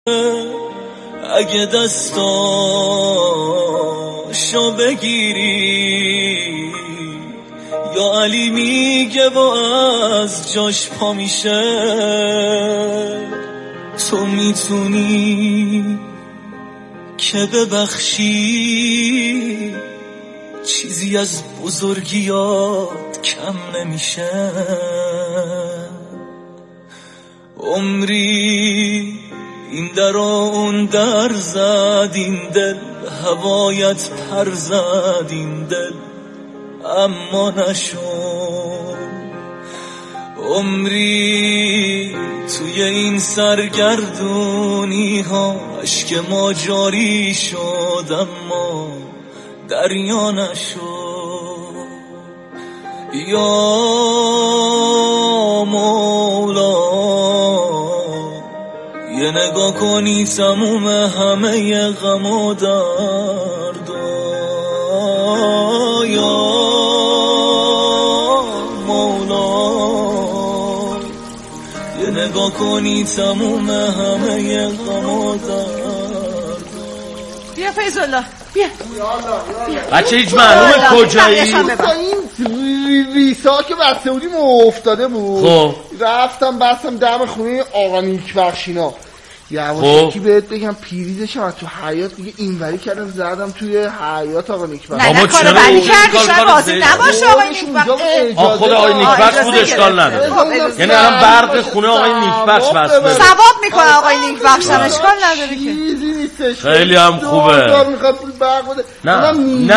اگه دستاشو بگیری یا علی میگه با از جاش پا میشه، تو میتونی که ببخشی، چیزی از بزرگیات کم نمیشه. عمری این در و اون در زد این دل، هوایت پر زد این دل اما نشد. عمری توی این سرگردونی ها اشک ما جاری شد اما دریا نشد. یا مولا یه نگاه کنی تموم همه غم و دردا، یا مولا یه نگاه کنی تموم همه غم و دردا. بیا فیض‌الله بیا. بچه هیچ معلومه کجایی؟ این ریسا که بسته بودیم افتاده بود. خب رفتم بستم دم خونه آقا نیکبخشینا. یواشکی بهت بگم پیریزش هم تو حیاط دیگه اینوری کردم زدم توی حیاط آقا نیکبخش. نه کارو بدی کردی، شاید بازی نباشه آقای نیکبخش. خود آقای نیکبخش بود اشکال نداره. یعنی الان برق خونه آقای نیکبخش وصله. ثواب میکنه آقای نیکبخش هم اشکال نداره که. چیزی نیستش. خیلی هم خوبه. میخواد برق بده. نه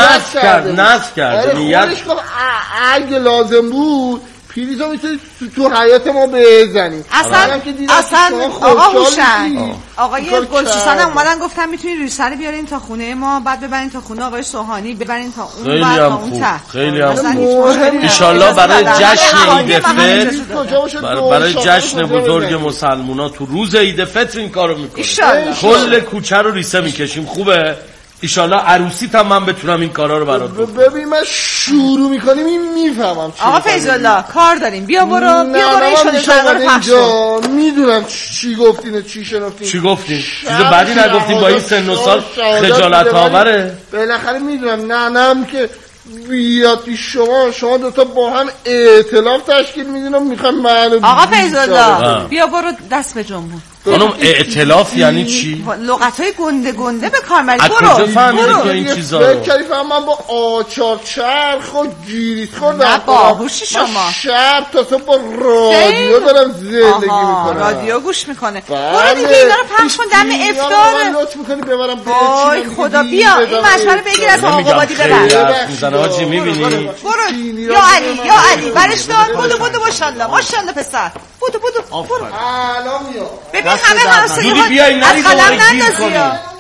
نصب کرد نیت. اگه لازم بود پیریزا میتونی تو حیات ما بزنی. اصلا آقا هوشنگ آقای گلسوسن هم اومدن گفتن میتونی ریسه بیارین تا خونه ما، بعد ببرین تا خونه آقای سوهانی، ببرین تا اون خیلی بعد هم تا اون خوب. ته. خیلی هم خوب. ایشالله برای جشن عید فطر، برای جشن بزرگ مسلمونا تو روز عید فطر این کارو میکنیم. کل کوچه رو ریسه میکشیم. خوبه؟ ایشالله عروسیت هم من بتونم این کارا رو برات بکنم. ببین من شروع میکنیم این میفهمم. آقا فیض‌الله کار داریم، بیا برو ایشون رو پخش کن. میدونم چی گفتین چی شنفتین. چی گفتین؟ چیز بدی نگفتین؟ با این سن و سال خجالت آوره. بالاخره میدونم ننم که بیاد پیش شما دوتا با هم ائتلاف تشکیل میدین و میخوام منو. آقا فیض‌الله بیا برو دست به جنبون. خانم ائتلاف یعنی چی؟ لغتای گنده گنده به کار بری. برو کجا فهمیدی تو این چیزا رو؟ فکر من با آچار چرخ و گیریس خوردم. نه باهوشی شما. شب تا صبح با رادیو دارم زندگی میکنم. رادیو گوش میکنه. برو دیگه اینا رو پخش کن دم افطاره. لطف میکنی ببرم وای خدا بیا این مشوره بگیر از آقا بادی ببر. میزنه حاجی میبینی؟ برو یا علی برش دار. بودو ماشاءالله پسر. بودو برو. الان میام. ببین همه حواسه دودی بیا این نری قلم نندازی.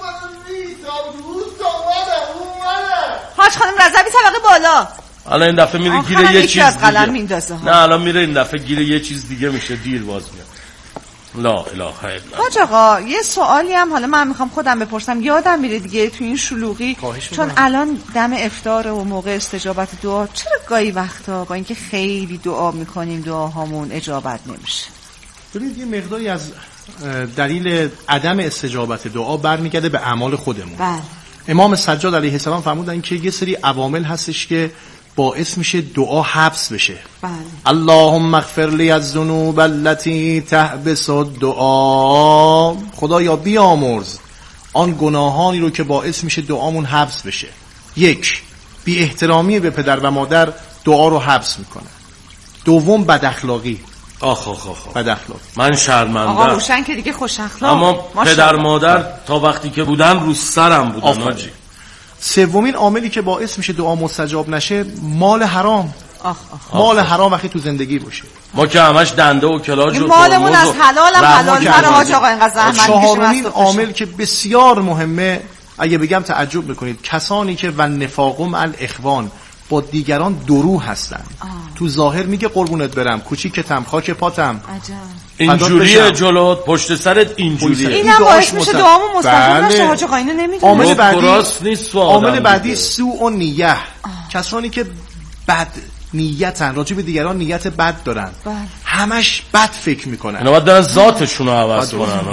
حاج خانم رضوی طبقه بالا. الان این دفعه میره گیر یه چیز دیگه. نه الان میره این دفعه گیر یه چیز دیگه میشه. دیر باز میاد. لا اله الا الله. حاج آقا یه سوالی هم حالا من میخوام خودم بپرسم، یادم میره دیگه تو این شلوغی چون الان دم افطار و موقع استجابت دعا، چرا گاهی وقتا با اینکه خیلی دعا میکنیم دعاهامون اجابت نمیشه؟ ببینید یه مقداری از دلیل عدم استجابت دعا برمیگرده به اعمال خودمون. بله. امام سجاد علیه السلام فرمودن که یه سری عوامل هستش که باعث میشه دعا حبس بشه. بله. اللهم اغفر لی الذنوب التي تحبس الدعا. خدایا بیامرز آن گناهانی رو که باعث میشه دعامون حبس بشه. یک، بی احترامی به پدر و مادر دعا رو حبس میکنه. دوم، بد اخلاقی. بد اخلاق. من شرمنده. آقا روشن که دیگه خوش اخلاق. اما پدر مادر تا وقتی که بودن رو سرم بودن حاجی. سومین عاملی که باعث میشه دعا مستجاب نشه مال حرام. مال حرام وقتی تو زندگی باشه. ما که همش دنده و کلاج و مالمون از حلالم حلال‌تر. حاج آقا اینقدر زحمت کشیم. چهارمین عامل که بسیار مهمه، اگه بگم تعجب میکنید، کسانی که و نفاقم الاخوان با دیگران درو هستن. تو ظاهر میگه قربونت برم، کوچیکتم، خاک پاتم، اینجوریه جلوت، پشت سرت اینجوریه. اینم باعث میشه دعامون مستجاب نشه. حاج آقا اینو نمیدونم. عامل بعدی سوء نیه. کسانی که بد نیتن، راجع به دیگران نیت بد دارن، همش بد فکر میکنن. اینا باید دارن ذاتشون رو عوض کنن حاجی.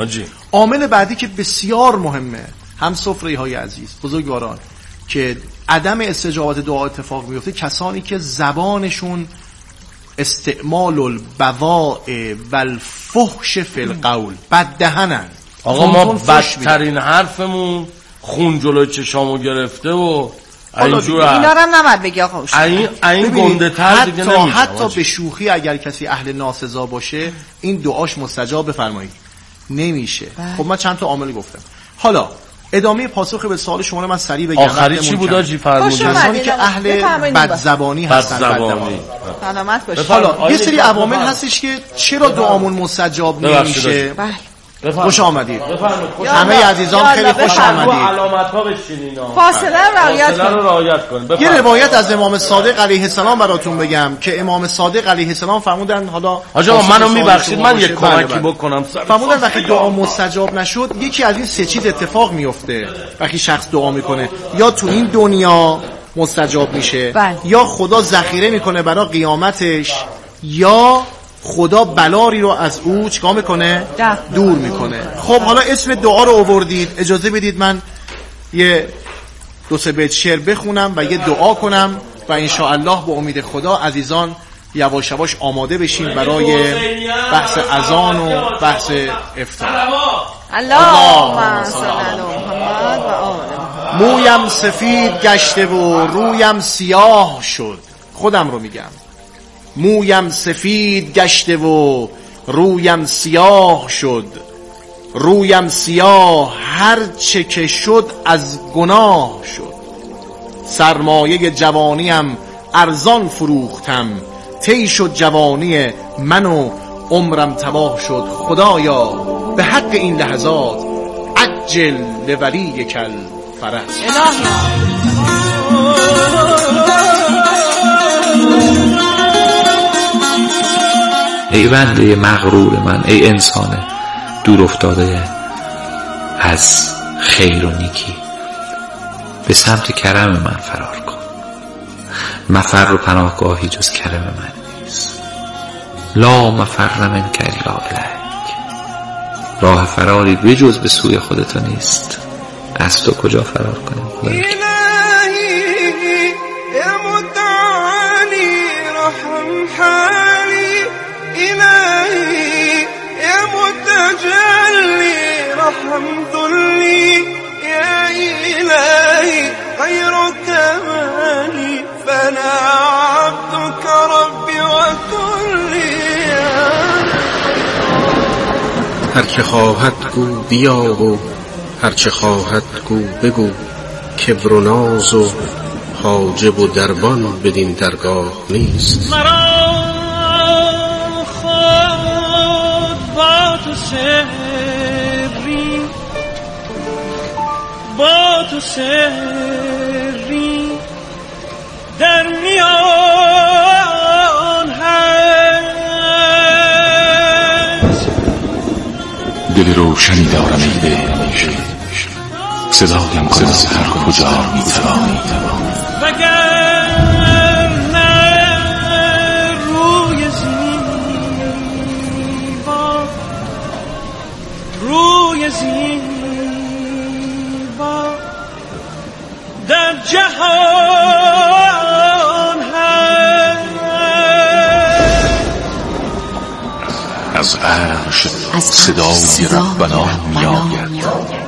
عامل بعدی که بسیار مهمه، هم سفره های عزیز بزرگواران، که عدم استجابت دعا اتفاق میفته، کسانی که زبانشون استعمال البواع و الفحش فی القول، بددهنن. آقا ما بدترین حرفمون خون جلوی چشامو گرفته و اینجور اینا رو هم نباید بگی آقا. این گنده تر دیگه نمیشه. حتی به شوخی اگر کسی اهل ناسزا باشه این دعاش مستجاب بفرمایید نمیشه. خب من چند تا عامل گفتم. حالا ادامه پاسخ به سوال شما رو من سریع بگم. آخری چی بود آجی فرمودید؟ کسانی که اهل بدزبانی هستن. سلامت باشید. حالا یه سری عوامل هستش که چرا دعامون مستجاب نمیشه. خوش آمدید همه عزیزان، خیلی خوش آمدید. علامت‌ها بشینین، فاصله رو رعایت کنید. یه روایت از امام صادق علیه السلام براتون بگم که امام صادق علیه السلام فرمودن، حالا آقا منو میبخشید من یک کمکی بکنم. فرمودن وقتی دعا مستجاب نشد یکی از این سه چیز اتفاق میفته وقتی شخص دعا میکنه: یا تو این دنیا مستجاب میشه، یا خدا ذخیره میکنه برای قیامتش، یا خدا بلاری رو از او چیکار میکنه؟ دور میکنه. خب حالا اسم دعا رو آوردید، اجازه بدید من یه 2-3 بیت شعر بخونم و یه دعا کنم و انشاءالله به امید خدا عزیزان یواش یواش آماده بشین برای بحث اذان و بحث افطار. اللهم صل علی محمد و آل محمد. مویم سفید گشته و رویم سیاه شد. خودم رو میگم. مویم سفید گشته و رویم سیاه شد، رویم سیاه هر چه که شد از گناه شد. سرمایه جوانیم ارزان فروختم، طی شد جوانی من و عمرم تباه شد. خدایا به حق این لحظات عجل لولی کل فرج. ای بنده مغرور من، ای انسان دور افتاده از خیر و نیکی، به سمت کرم من فرار کن. مفر و پناهگاهی جز کرم من نیست. لا مفر منک الا الیک. راه فراری بجز به سوی خودت نیست. از تو کجا فرار کنیم؟ الحمد لله يا إلهي غيرك مالي فأنا عبدك ربي وكلي. هر چه خواهد گو بیا و هر چه خواهد گو بگو، کبر و ناز و حاجب و دربان بدین درگاه نیست. مرا خود با تو با تو سری در میان هست. دل روشنی دارم ای دل، صدایم کن از هر کجا میتوانی. وگر نه روی زیبا، روی زیبا در جهان هست. از عرش صدای ربنا میآید.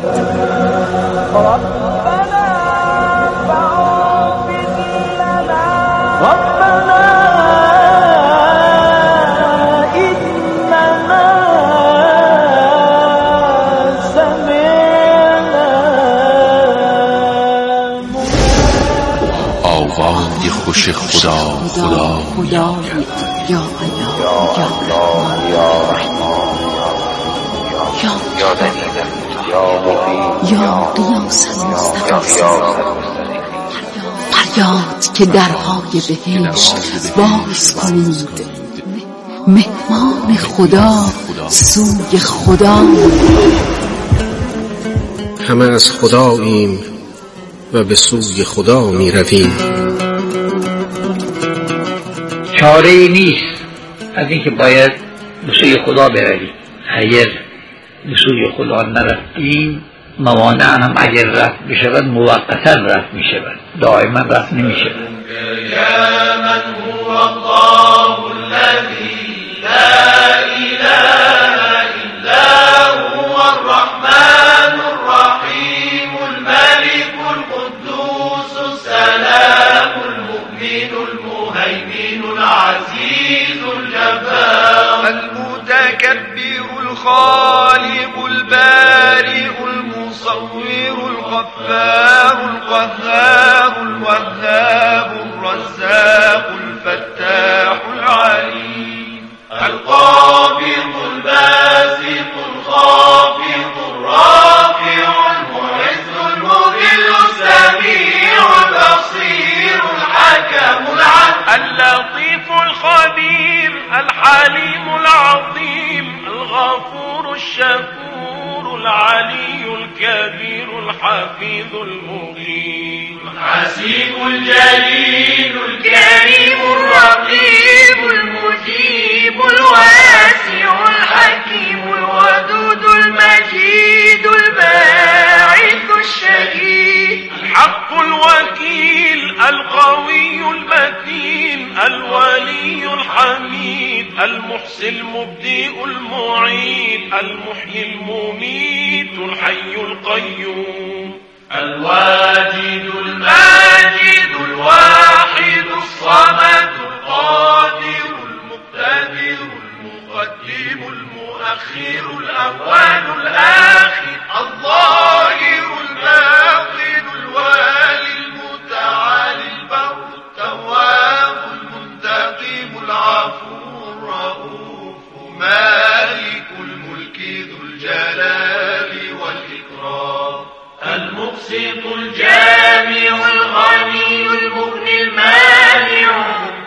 آوای خوش خدا خدا میآید. یا الله یا الله یا رحمان یا دلیل یا مبین یا قیاس مستقیم. فریاد که درهای بهشت باز کنید، مهمان خدا سوی خدا. همه از خداییم و به سوی خدا می رویم. چاره ای نیست از اینکه باید به سوی خدا برویم. هرگز به سوی خدا نرفتیم، موانع هم اگر رفت بشود موقتا رفت می شود، دائما رفت نمی شود. یا من هو الله الذی لا اله الا هو الرحمن الرحیم الملك القدوس السلام المؤمن المهيمن العزيز الجبار المتكبر الخالق البارئ المصور الغفار القهار الوهاب الرزاق الفتاح العليم القابض الباسط الخافض الرافع المعز المذل السميع البصير الحكم العدل اللطيف الخبير الحليم العظيم الغفور الشكور العلي الكبير الحفيظ المغيث الحسيب الجليل الكريم الرقيب المجيب الواسع الحكيم الودود المجيد الباعث الشهيد الحق الوكيل القوي المتين الولي الحميد المحصي المبدئ المعيد المحيي المميت الحي القيوم الواجد الماجد الواحد الصمد القادر المقتدر المقدم المؤخر الأول الآخر الظاهر الباطن الوالي المتعالي البر التواب المنتقم العفو الرؤوف مالك الملك ذو الجلال والإكرام المقسط الجامع الغني المغني المانع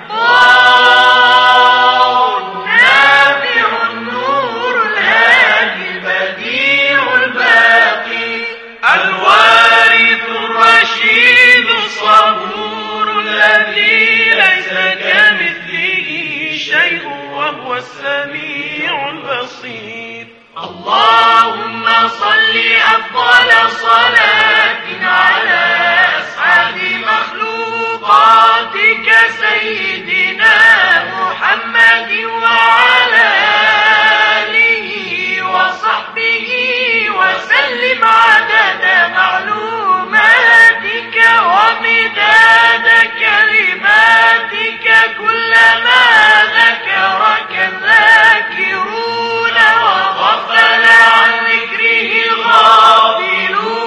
النافع النور الهادي البديع الباقي الوارث الرشيد الصبور الذي ليس كمثله شيء وهو السميع البصير اللهم صل أفضل صلاة على أسعد مخلوقاتك سيدنا محمد وعلى آله وصحبه وسلم عدد معلوماتك ومداد كلماتك كلما ذكرك الذاكرون وغفل عن ذكره غافلون.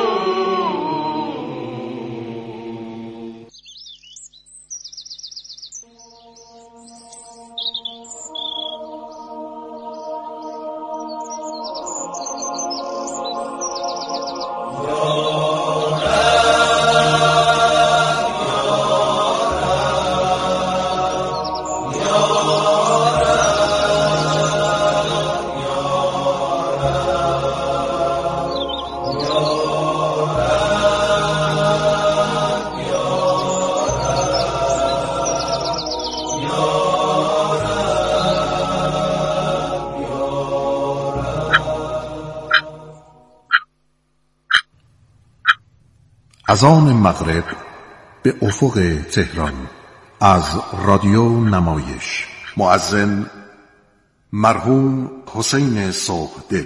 از آن مغرب به افق تهران از رادیو نمایش مؤذن مرحوم حسین صبحدل.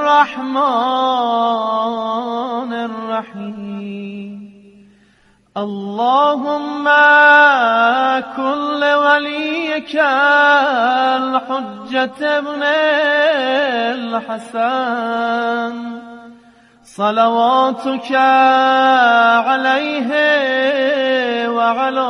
الرحمن الرحيم اللهم كن لوليك الحجة ابن الحسن صلواتك عليه وعلى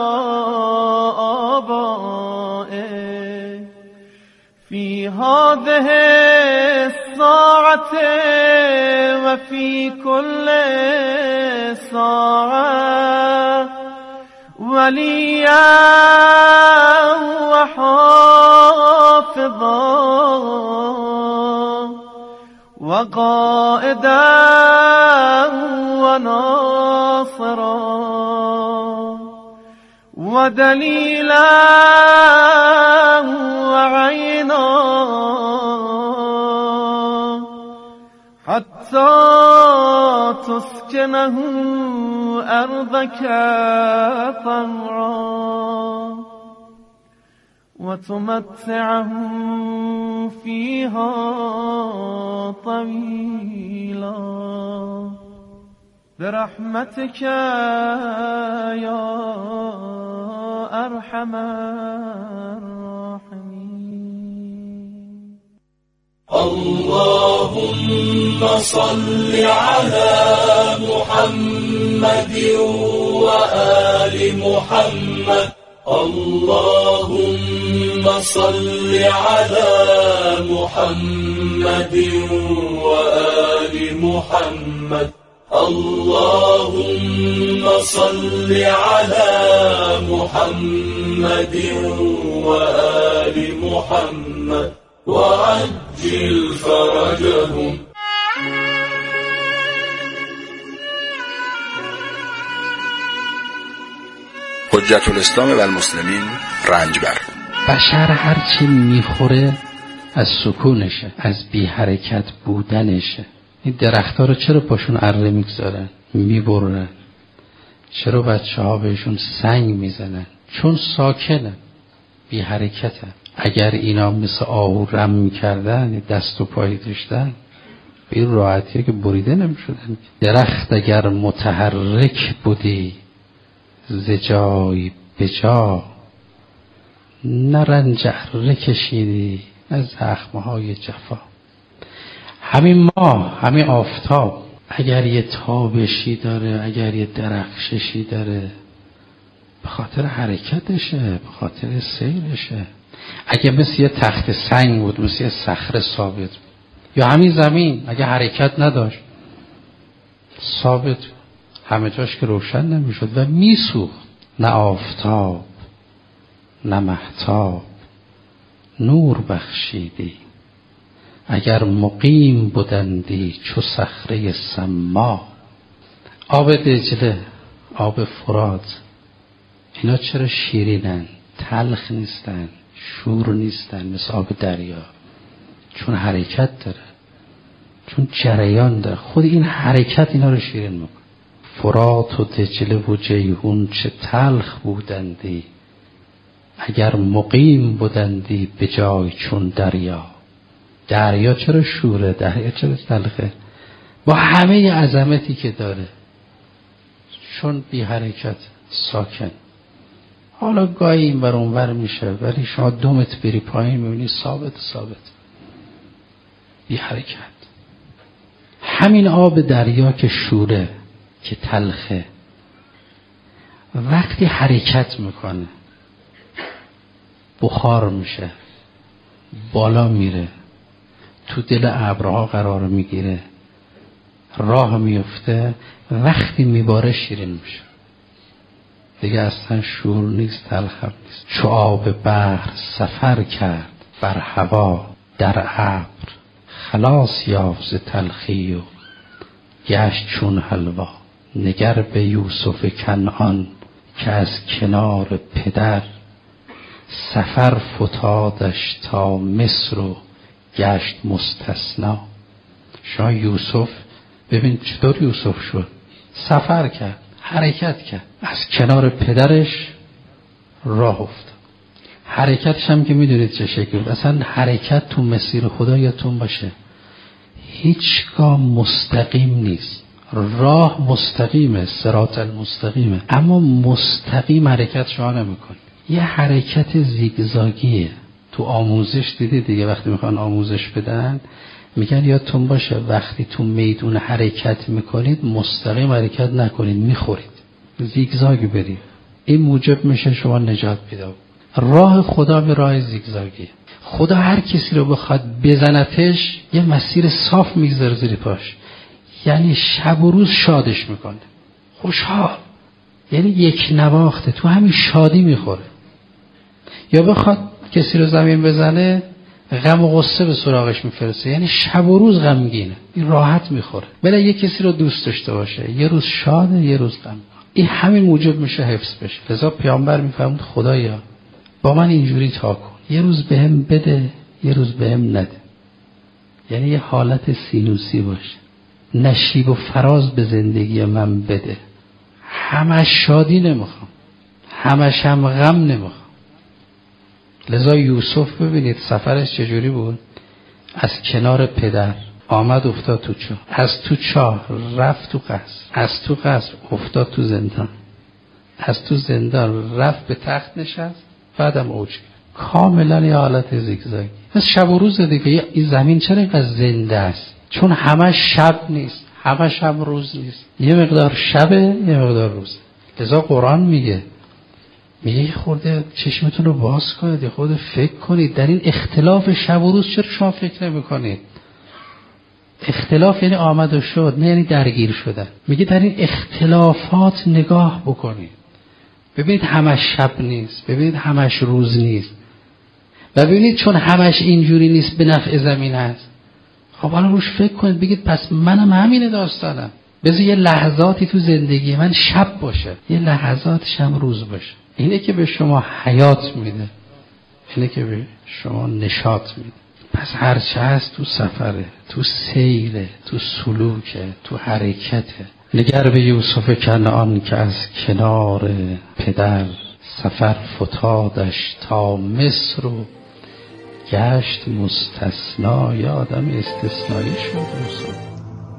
آبائه في هذه الساعة وفي كل ساعة وليا وحافظا وقائدا وناصرا ودليلا وعينا حتى تسكنه أرضك طوعا وتمتعهم فيها طويلا برحمتك يا أرحم الراحمين. اللهم صل على محمد وآل محمد. اللهم صل على محمد وآل محمد. اللهم صل على محمد وآل محمد وعجل فرجهم. حجت الاسلام و المسلمین رنجبر. بشر هرچی میخوره از سکونشه، از بی حرکت بودنشه. این درختها رو چرا پاشون اره میگذارن میبرن؟ چرا بچه ها بهشون سنگ میزنن؟ چون ساکنن، بی حرکتن. اگر اینا مثل آهو رم میکردن، دست و پایی داشتن، به این راحتیه که بریده نمیشدن. درخت اگر متحرک بودی ز جای به جا، نه رنج اره کشیدی نه زخمهای جفا. همین ماه، همین آفتاب اگر یه تابشی داره، اگر یه درخششی داره، به خاطر حرکتشه، به خاطر سیرشه. اگه مثل یه تخت سنگ بود، مثل یه صخره ثابت بود، یا همین زمین اگه حرکت نداشت ثابت بود، همه جاش که روشن نمیشد و میسوخت. نه آفتاب نه مهتاب نور بخشیدی، اگر مقیم بودندی چو صخره سما. آب دجله، آب فرات، اینا چرا شیرینن؟ تلخ نیستن، شور نیستن مثل آب دریا، چون حرکت داره، چون جریان داره. خود این حرکت اینا رو شیرین میکنه. فرات و دجله و جیهون چه تلخ بودندی، اگر مقیم بودندی به جای چون دریا. دریا چرا شوره؟ دریا چرا تلخه؟ با همه عظمتی که داره، چون بی حرکت، ساکن. حالا گاهی این بر اون بر میشه، ولی شما دومت بری پایین میبینی ثابت بی حرکت. همین آب دریا که شوره، که تلخه، وقتی حرکت میکنه بخار میشه، بالا میره، تو دل ابرها قرار میگیره، راه میفته، وقتی میباره شیرین میشه، دیگه اصلا شور نیست، تلخم نیست. چو آب بحر سفر کرد بر هوا، در ابر خلاص یافت ز تلخی و گشت چون حلوا. نگر به یوسف کنعان که از کنار پدر، سفر فتادش تا مصر و گشت مستثنا. شما یوسف ببین چطور یوسف شد، سفر کرد، حرکت کرد، از کنار پدرش راه افتاد. حرکتش هم که میدونید چه شکلی بود. اصلا حرکت تو مسیر خدا یادتون باشه، هیچگاه مستقیم نیست. راه مستقیمه، صراط المستقیمه، اما مستقیم حرکت شما نمی‌کنه. یه حرکت زیگزاگیه. تو آموزش دیدی دیگه، وقتی میخوان آموزش بدن میگن یادتون باشه وقتی تو میدون حرکت میکنید مستقیم حرکت نکنید، میخورید، زیگزاگ برید. این موجب میشه شما نجات پیدا کنید. راه خدا به راه زیگزاگیه. خدا هر کسی رو بخواد بزنتش یه مسیر صاف میگذاره زیر پاش، یعنی شب و روز شادش میکنه، خوشحال، یعنی یک نواخته تو همین شادی میخوره. یا بخواد کسی رو زمین بزنه غم و غصه به سراغش میفرسته، یعنی شب و روز غمگینه، این راحت میخوره. بله یه کسی رو دوست داشته باشه، یه روز شاده یه روز غم، این همین موجب میشه حفظ بشه. لذا پیامبر میفرمود خدایا با من اینجوری تا کن، یه روز بهم بده یه روز بهم نده، یعنی یه حالت سینوسی باشه، نشیب و فراز به زندگی من بده. همش شادی نمیخوام، همش هم غم نمیخوام. لذا یوسف ببینید سفرش چجوری بود. از کنار پدر آمد افتاد تو چاه، از تو چاه رفت تو قصر، از تو قصر افتاد تو زندان، از تو زندان رفت به تخت نشست، بعدم اوج کرد. کاملا یه حالت زیگزاگی. از شب و روز دیگه. این زمین چرا اینقدر زنده است؟ چون همش شب نیست، همش هم روز نیست، یه مقدار شبه یه مقدار روزه. لذا قرآن میگه یه خورده چشمتون رو باز کنید، یه خورده فکر کنید در این اختلاف شب و روز چرا شما فکر نمی کنید؟ اختلاف یعنی آمد و شد، نه یعنی درگیر شدن. میگه در این اختلافات نگاه بکنید، ببینید همش شب نیست، ببینید همش روز نیست، و ببینید چون همش اینجوری نیست به نفع زمین هست. خب حالا روش فکر کنید، بگید پس منم همینه داستانم، بذار یه لحظاتی تو زندگی من شب باشه، یه لحظاتش هم روز باشه. اینه که به شما حیات میده، اینه که به شما نشاط میده. پس هرچه هست تو سفره، تو سیره، تو سلوکه، تو حرکته. نگر به یوسف کنعان که از کنار پدر، سفر فتادش تا مصر و گشت مستثنا. یا آدم استثنایی شد یوسف.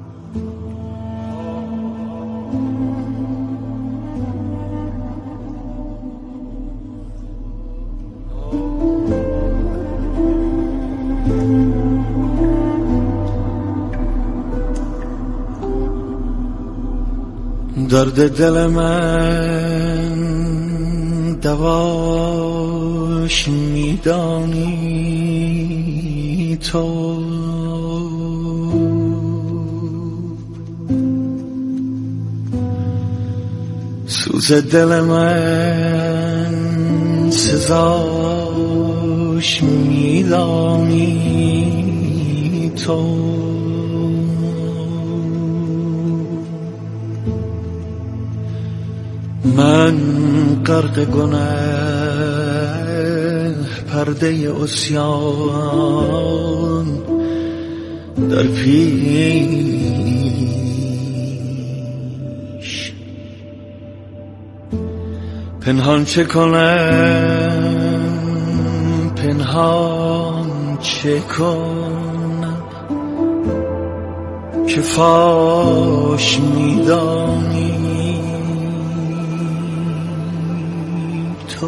درد دل من دواش میدانی تو، سوز دل من سزاش میدانی تو. من غرق گناه پرده عصیان در پیش، پنهان چه کنم پنهان چه کنم که فاش میدانی تو.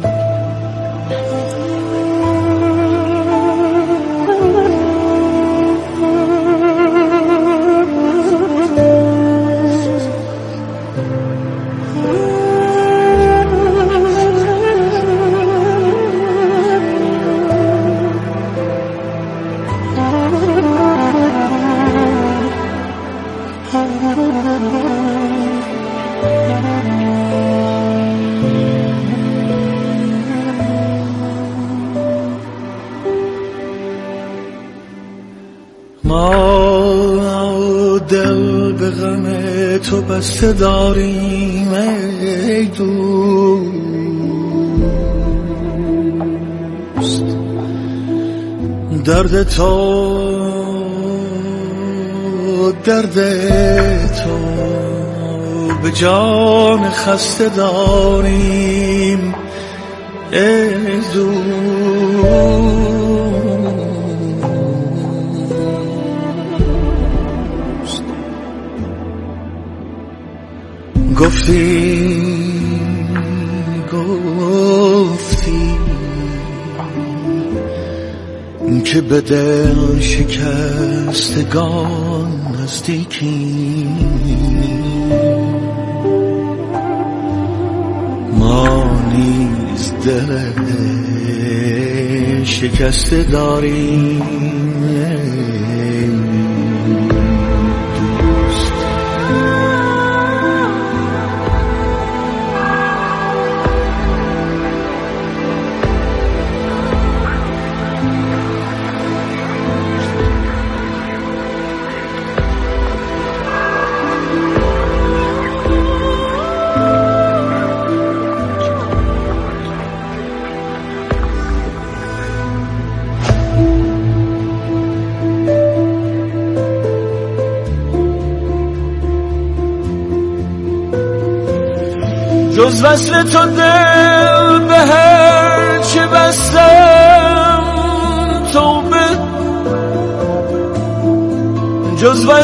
ما دل به غم تو بسته داریم ای دوست، درد تو به جان خسته داریم ای دوست. گفتی که به دل شکستگان نزدیکی، ما نیز دل شکسته داریم دوست. جز وصل تو دل به هر چه بستم توبه، جز